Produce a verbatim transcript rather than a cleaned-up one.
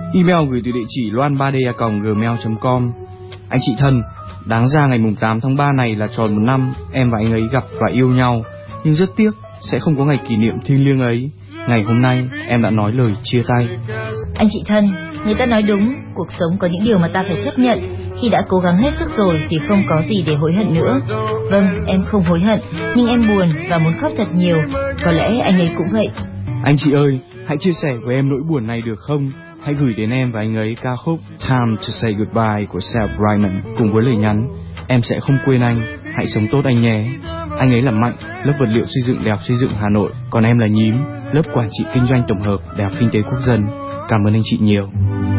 Email gửi từ địa chỉ loan ba d a còng gmail chấm com. Anh chị thân, đáng ra ngày mùng tám tháng ba này là tròn một năm em và anh ấy gặp và yêu nhau, nhưng rất tiếc sẽ không có ngày kỷ niệm thiêng liêng ấy. Ngày hôm nay em đã nói lời chia tay. Anh chị thân, người ta nói đúng, cuộc sống có những điều mà ta phải chấp nhận. Khi đã cố gắng hết sức rồi thì không có gì để hối hận nữa. Vâng, em không hối hận, nhưng em buồn và muốn khóc thật nhiều. Có lẽ anh ấy cũng vậy. Anh chị ơi, hãy chia sẻ với em nỗi buồn này được không? Hãy gửi đến em và anh ấy ca khúc Time to Say Goodbye của Sal Bryman cùng với lời nhắn: em sẽ không quên anh, hãy sống tốt anh nhé. Anh ấy là Mạnh, lớp vật liệu xây dựng Đại học Xây dựng Hà Nội, còn em là Nhím, lớp quản trị kinh doanh tổng hợp Đại học Kinh tế Quốc dân. Cảm ơn anh chị nhiều.